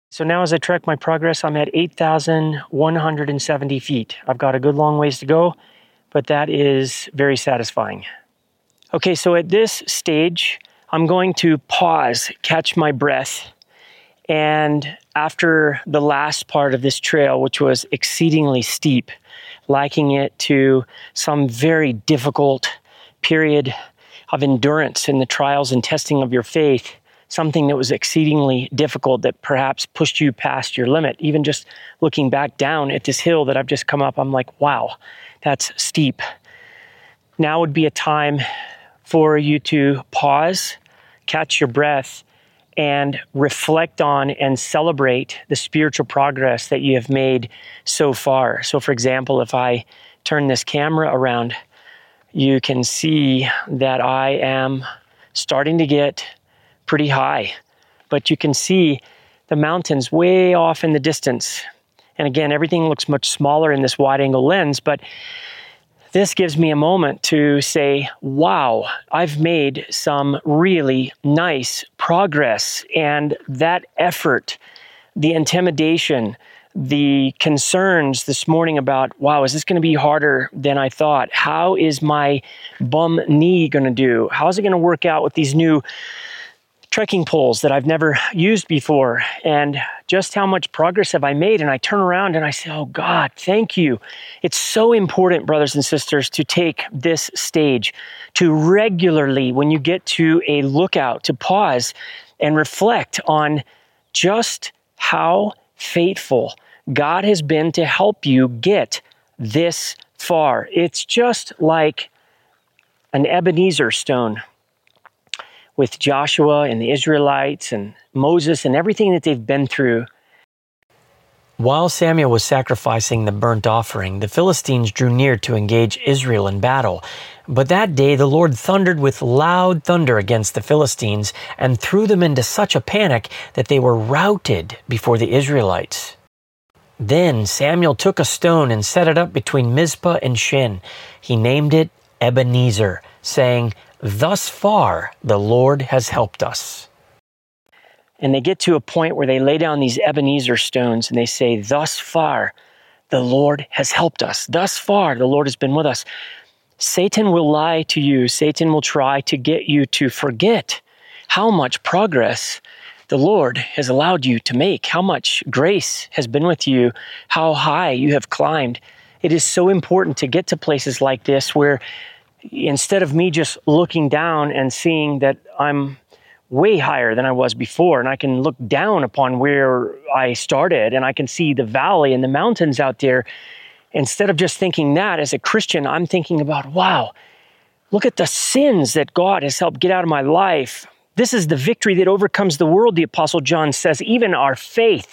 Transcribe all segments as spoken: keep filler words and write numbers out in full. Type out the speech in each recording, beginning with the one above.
So now as I track my progress, I'm at eight thousand one hundred seventy feet. I've got a good long ways to go, but that is very satisfying. Okay, so at this stage, I'm going to pause, catch my breath, and after the last part of this trail, which was exceedingly steep, liking it to some very difficult period of endurance in the trials and testing of your faith, something that was exceedingly difficult that perhaps pushed you past your limit. Even just looking back down at this hill that I've just come up, I'm like, wow, that's steep. Now would be a time for you to pause, catch your breath, and reflect on and celebrate the spiritual progress that you have made so far. So for example, if I turn this camera around, you can see that I am starting to get pretty high, but you can see the mountains way off in the distance. And again, everything looks much smaller in this wide angle lens, but this gives me a moment to say, wow, I've made some really nice progress. And that effort, the intimidation, the concerns this morning about, wow, is this going to be harder than I thought? How is my bum knee going to do? How is it going to work out with these new trekking poles that I've never used before? And just how much progress have I made? And I turn around and I say, oh God, thank you. It's so important, brothers and sisters, to take this stage, to regularly, when you get to a lookout, to pause and reflect on just how faithful God has been to help you get this far. It's just like an Ebenezer stone with Joshua and the Israelites and Moses and everything that they've been through. While Samuel was sacrificing the burnt offering, the Philistines drew near to engage Israel in battle. But that day the Lord thundered with loud thunder against the Philistines and threw them into such a panic that they were routed before the Israelites. Then Samuel took a stone and set it up between Mizpah and Shin. He named it Ebenezer, saying, thus far, the Lord has helped us. And they get to a point where they lay down these Ebenezer stones and they say, thus far, the Lord has helped us. Thus far, the Lord has been with us. Satan will lie to you. Satan will try to get you to forget how much progress the Lord has allowed you to make, how much grace has been with you, how high you have climbed. It is so important to get to places like this where instead of me just looking down and seeing that I'm way higher than I was before, and I can look down upon where I started, and I can see the valley and the mountains out there, instead of just thinking that as a Christian, I'm thinking about, wow, look at the sins that God has helped get out of my life. This is the victory that overcomes the world, the Apostle John says, even our faith.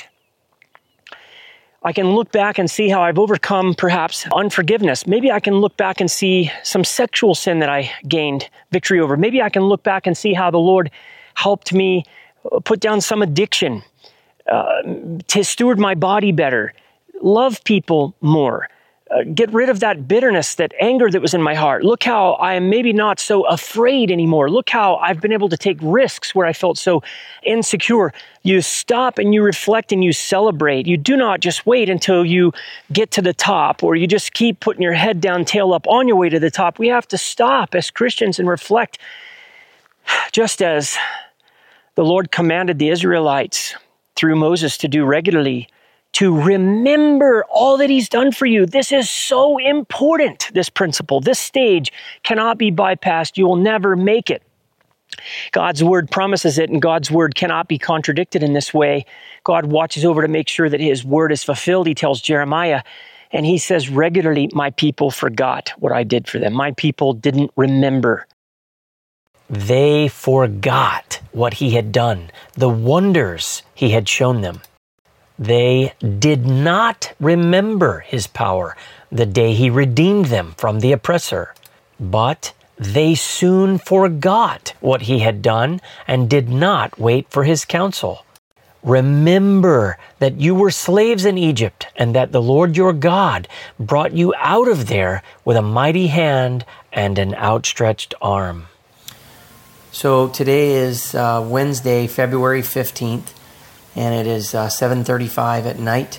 I can look back and see how I've overcome perhaps unforgiveness. Maybe I can look back and see some sexual sin that I gained victory over. Maybe I can look back and see how the Lord helped me put down some addiction, uh, to steward my body better, love people more, uh, get rid of that bitterness, that anger that was in my heart. Look how I am maybe not so afraid anymore. Look how I've been able to take risks where I felt so insecure. You stop and you reflect and you celebrate. You do not just wait until you get to the top, or you just keep putting your head down, tail up on your way to the top. We have to stop as Christians and reflect, just as the Lord commanded the Israelites through Moses to do regularly, to remember all that he's done for you. This is so important, this principle. This stage cannot be bypassed. You will never make it. God's word promises it, and God's word cannot be contradicted in this way. God watches over to make sure that his word is fulfilled. He tells Jeremiah, and he says regularly, my people forgot what I did for them. My people didn't remember. They forgot what he had done, the wonders he had shown them. They did not remember his power the day he redeemed them from the oppressor, but they soon forgot what he had done and did not wait for his counsel. Remember that you were slaves in Egypt, and that the Lord your God brought you out of there with a mighty hand and an outstretched arm. So today is uh, Wednesday, February fifteenth. and it is uh, seven thirty-five at night.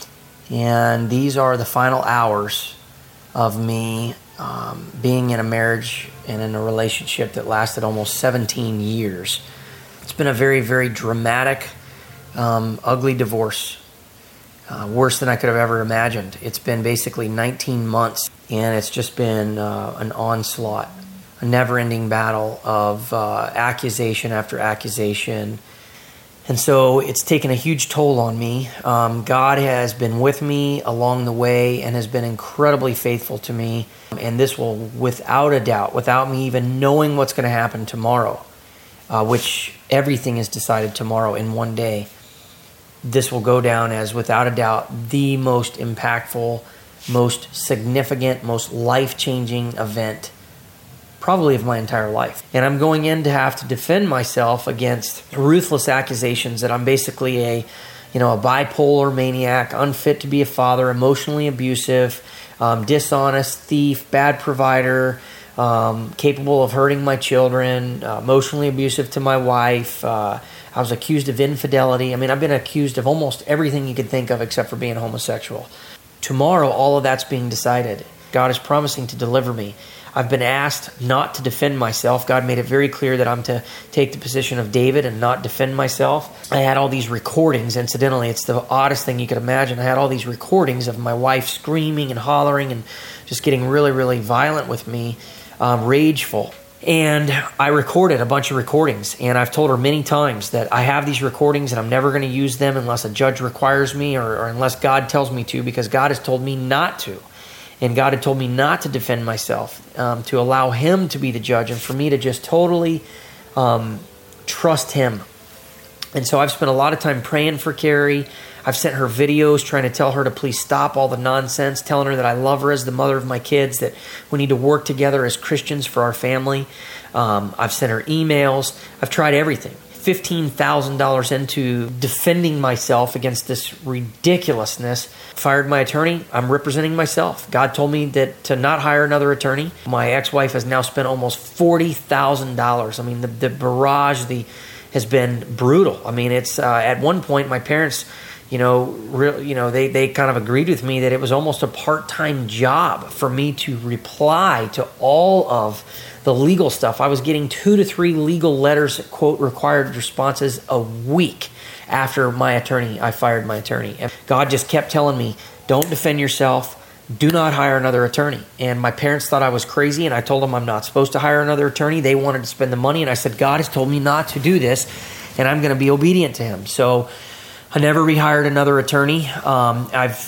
And these are the final hours of me um, being in a marriage and in a relationship that lasted almost seventeen years. It's been a very, very dramatic, um, ugly divorce. Uh, worse than I could have ever imagined. It's been basically nineteen months, and it's just been uh, an onslaught, a never-ending battle of uh, accusation after accusation. And so it's taken a huge toll on me. Um, God has been with me along the way and has been incredibly faithful to me. And this will, without a doubt, without me even knowing what's going to happen tomorrow, uh, which everything is decided tomorrow in one day, this will go down as, without a doubt, the most impactful, most significant, most life-changing event probably of my entire life. And I'm going in to have to defend myself against ruthless accusations that I'm basically a, you know, a bipolar maniac, unfit to be a father, emotionally abusive, um, dishonest, thief, bad provider, um, capable of hurting my children, uh, emotionally abusive to my wife. Uh, I was accused of infidelity. I mean, I've been accused of almost everything you could think of except for being homosexual. Tomorrow, all of that's being decided. God is promising to deliver me. I've been asked not to defend myself. God made it very clear that I'm to take the position of David and not defend myself. I had all these recordings. Incidentally, it's the oddest thing you could imagine. I had all these recordings of my wife screaming and hollering and just getting really, really violent with me, um, rageful. And I recorded a bunch of recordings, and I've told her many times that I have these recordings and I'm never going to use them unless a judge requires me or, or unless God tells me to, because God has told me not to. And God had told me not to defend myself, um, to allow Him to be the judge and for me to just totally um, trust Him. And so I've spent a lot of time praying for Carrie. I've sent her videos trying to tell her to please stop all the nonsense, telling her that I love her as the mother of my kids, that we need to work together as Christians for our family. Um, I've sent her emails. I've tried everything. fifteen thousand dollars into defending myself against this ridiculousness. Fired my attorney. I'm representing myself. God told me that to not hire another attorney. My ex-wife has now spent almost forty thousand dollars. I mean, the, the barrage the has been brutal. I mean, it's uh, at one point my parents, you know, re- you know, they, they kind of agreed with me that it was almost a part-time job for me to reply to all of the legal stuff. I was getting two to three legal letters, quote, required responses a week after my attorney, I fired my attorney. And God just kept telling me, don't defend yourself. Do not hire another attorney. And my parents thought I was crazy, and I told them I'm not supposed to hire another attorney. They wanted to spend the money, and I said, God has told me not to do this, and I'm going to be obedient to Him. So I never rehired another attorney. Um, I've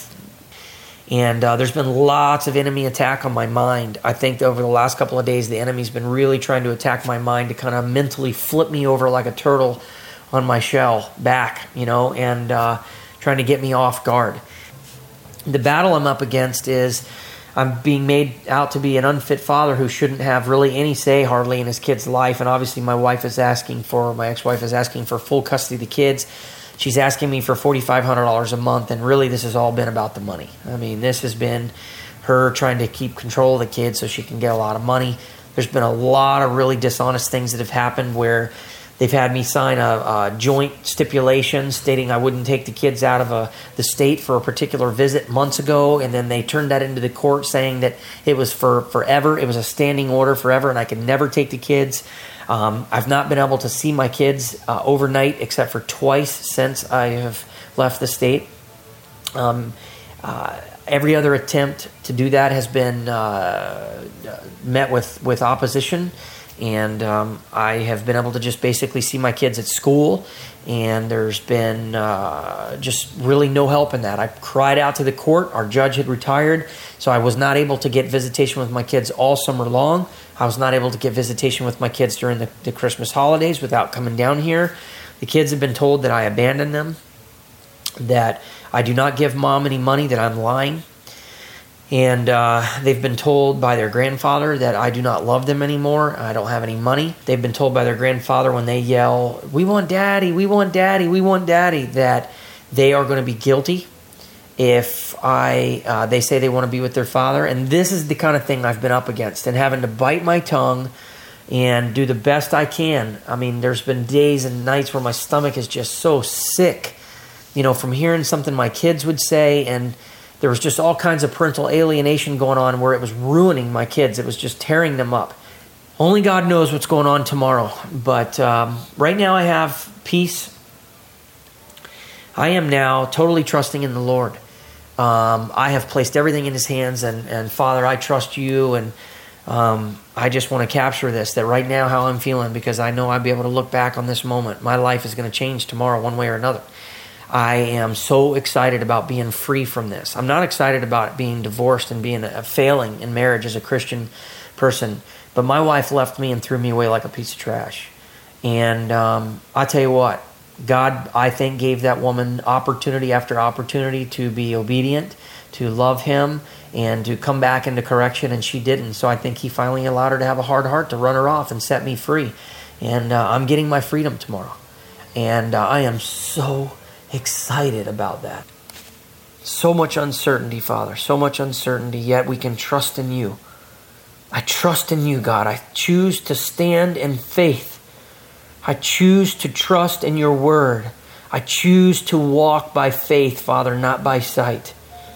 And uh, there's been lots of enemy attack on my mind. I think over the last couple of days, the enemy's been really trying to attack my mind to kind of mentally flip me over like a turtle on my shell back, you know, and uh, trying to get me off guard. The battle I'm up against is I'm being made out to be an unfit father who shouldn't have really any say hardly in his kid's life. And obviously my wife is asking for, my ex-wife is asking for full custody of the kids. She's asking me for four thousand five hundred dollars a month, and really this has all been about the money. I mean, this has been her trying to keep control of the kids so she can get a lot of money. There's been a lot of really dishonest things that have happened where they've had me sign a, a joint stipulation stating I wouldn't take the kids out of a, the state for a particular visit months ago, and then they turned that into the court saying that it was for forever. It was a standing order forever, and I could never take the kids. Um, I've not been able to see my kids uh, overnight except for twice since I have left the state. Um, uh, every other attempt to do that has been uh, met with, with opposition, and um, I have been able to just basically see my kids at school, and there's been uh, just really no help in that. I cried out to the court. Our judge had retired, so I was not able to get visitation with my kids all summer long. I was not able to get visitation with my kids during the, the Christmas holidays without coming down here. The kids have been told that I abandoned them, that I do not give mom any money, that I'm lying. And uh, they've been told by their grandfather that I do not love them anymore. I don't have any money. They've been told by their grandfather when they yell, "We want daddy, we want daddy, we want daddy," that they are going to be guilty if I uh, they say they want to be with their father. And this is the kind of thing I've been up against, and having to bite my tongue and do the best I can. I mean, there's been days and nights where my stomach is just so sick, you know, from hearing something my kids would say, and there was just all kinds of parental alienation going on where it was ruining my kids. It was just tearing them up. Only God knows what's going on tomorrow. But um, right now I have peace. I am now totally trusting in the Lord. Um, I have placed everything in his hands, and, and Father, I trust you, and um, I just want to capture this, that right now how I'm feeling, because I know I'll be able to look back on this moment. My life is going to change tomorrow one way or another. I am so excited about being free from this. I'm not excited about being divorced and being a, failing in marriage as a Christian person, but my wife left me and threw me away like a piece of trash. And um, I tell you what, God, I think, gave that woman opportunity after opportunity to be obedient, to love him, and to come back into correction, and she didn't. So I think he finally allowed her to have a hard heart to run her off and set me free. And uh, I'm getting my freedom tomorrow. And uh, I am so excited about that. So much uncertainty, Father, so much uncertainty, yet we can trust in you. I trust in you, God. I choose to stand in faith. I choose to trust in your word. I choose to walk by faith, Father, not by sight.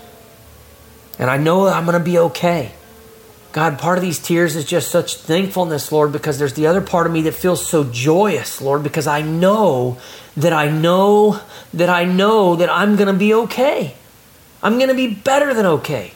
And I know that I'm going to be okay. God, part of these tears is just such thankfulness, Lord, because there's the other part of me that feels so joyous, Lord, because I know that I know that I know that I'm going to be okay. I'm going to be better than okay.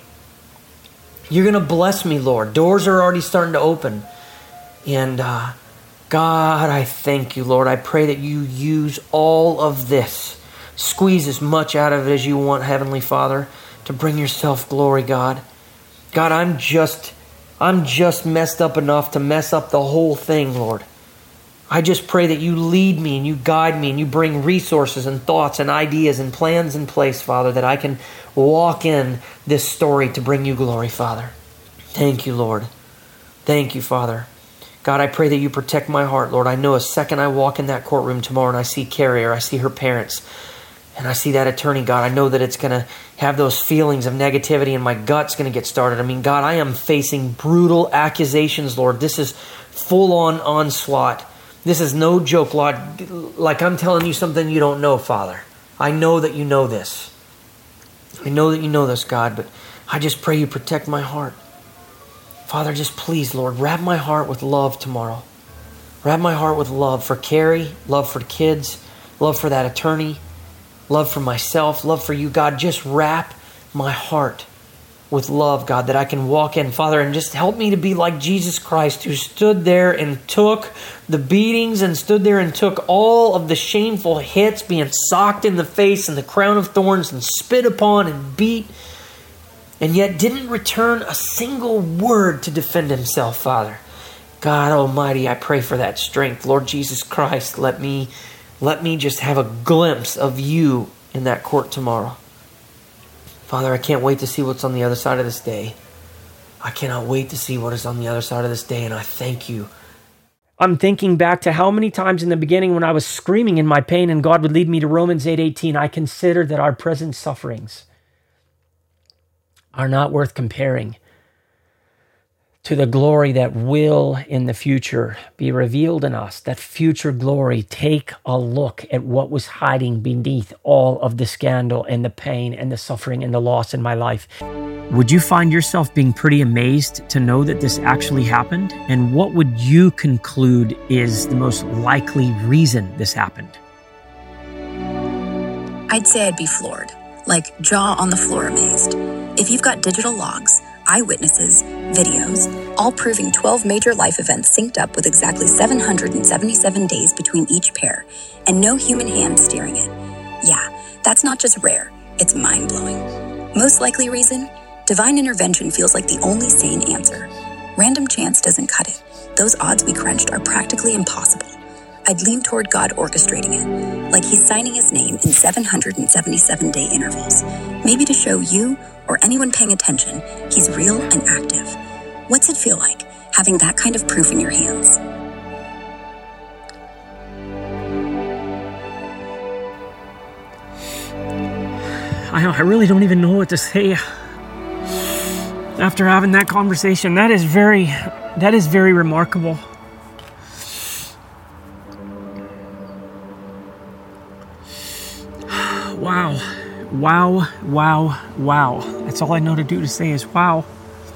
You're going to bless me, Lord. Doors are already starting to open. And uh, God, I thank you, Lord. I pray that you use all of this. Squeeze as much out of it as you want, Heavenly Father, to bring yourself glory, God. God, I'm just, I'm just messed up enough to mess up the whole thing, Lord. I just pray that you lead me and you guide me and you bring resources and thoughts and ideas and plans in place, Father, that I can walk in this story to bring you glory, Father. Thank you, Lord. Thank you, Father. God, I pray that you protect my heart, Lord. I know a second I walk in that courtroom tomorrow and I see Carrie, or I see her parents, and I see that attorney, God, I know that it's going to have those feelings of negativity and my gut's going to get started. I mean, God, I am facing brutal accusations, Lord. This is full-on onslaught. This is no joke, Lord. Like I'm telling you something you don't know, Father. I know that you know this. I know that you know this, God, but I just pray you protect my heart. Father, just please, Lord, wrap my heart with love tomorrow. Wrap my heart with love for Carrie, love for kids, love for that attorney, love for myself, love for you, God. Just wrap my heart with love, God, that I can walk in, Father, and just help me to be like Jesus Christ, who stood there and took the beatings and stood there and took all of the shameful hits, being socked in the face and the crown of thorns and spit upon and beat, and yet didn't return a single word to defend himself, Father. God Almighty, I pray for that strength. Lord Jesus Christ, let me, let me just have a glimpse of you in that court tomorrow. Father, I can't wait to see what's on the other side of this day. I cannot wait to see what is on the other side of this day, and I thank you. I'm thinking back to how many times in the beginning when I was screaming in my pain and God would lead me to Romans eight eighteen, I considered that our present sufferings are not worth comparing to the glory that will in the future be revealed in us. That future glory, take a look at what was hiding beneath all of the scandal and the pain and the suffering and the loss in my life. Would you find yourself being pretty amazed to know that this actually happened? And what would you conclude is the most likely reason this happened? I'd say I'd be floored, like jaw on the floor amazed. If you've got digital logs, eyewitnesses, videos, all proving twelve major life events synced up with exactly seven hundred seventy-seven days between each pair, and no human hand steering it. Yeah, that's not just rare, it's mind-blowing. Most likely reason? Divine intervention feels like the only sane answer. Random chance doesn't cut it. Those odds we crunched are practically impossible. I'd lean toward God orchestrating it, like he's signing his name in seven hundred seventy-seven day intervals, maybe to show you or anyone paying attention he's real and active. What's it feel like, having that kind of proof in your hands? I, I really don't even know what to say after having that conversation. That is very, that is very remarkable. Wow, wow, wow, wow. That's all I know to do to say is wow.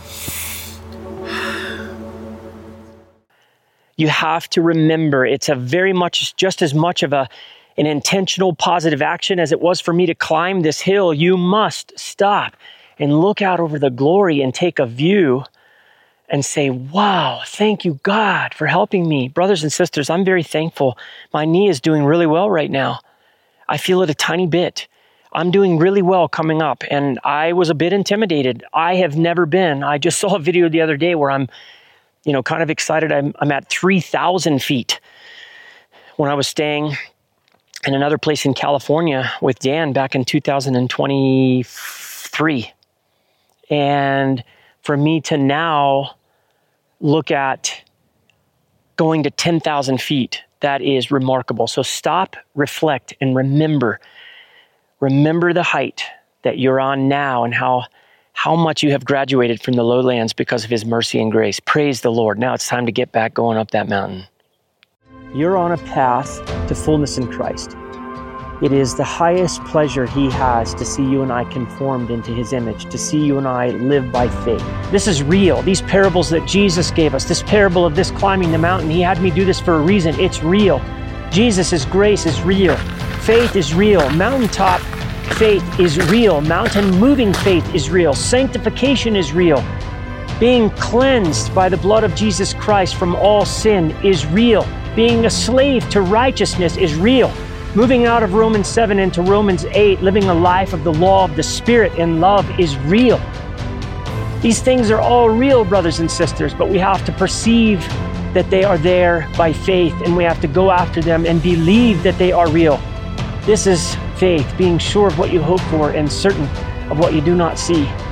You have to remember it's a very much, just as much of a, an intentional positive action as it was for me to climb this hill. You must stop and look out over the glory and take a view and say, wow, thank you, God, for helping me. Brothers and sisters, I'm very thankful. My knee is doing really well right now. I feel it a tiny bit. I'm doing really well coming up, and I was a bit intimidated. I have never been. I just saw a video the other day where I'm you know, kind of excited. I'm, I'm at three thousand feet. When I was staying in another place in California with Dan back in two thousand twenty-three. And for me to now look at going to ten thousand feet, that is remarkable. So stop, reflect, and remember. Remember the height that you're on now and how how much you have graduated from the lowlands because of his mercy and grace. Praise the Lord. Now it's time to get back going up that mountain. You're on a path to fullness in Christ. It is the highest pleasure he has to see you and I conformed into his image, to see you and I live by faith. This is real. These parables that Jesus gave us, this parable of this climbing the mountain, he had me do this for a reason. It's real. Jesus' grace is real. Faith is real. Mountaintop faith is real. Mountain moving faith is real. Sanctification is real. Being cleansed by the blood of Jesus Christ from all sin is real. Being a slave to righteousness is real. Moving out of Romans seven into Romans eight, living a life of the law of the Spirit in love is real. These things are all real, brothers and sisters, but we have to perceive that they are there by faith, and we have to go after them and believe that they are real. This is faith, being sure of what you hope for and certain of what you do not see.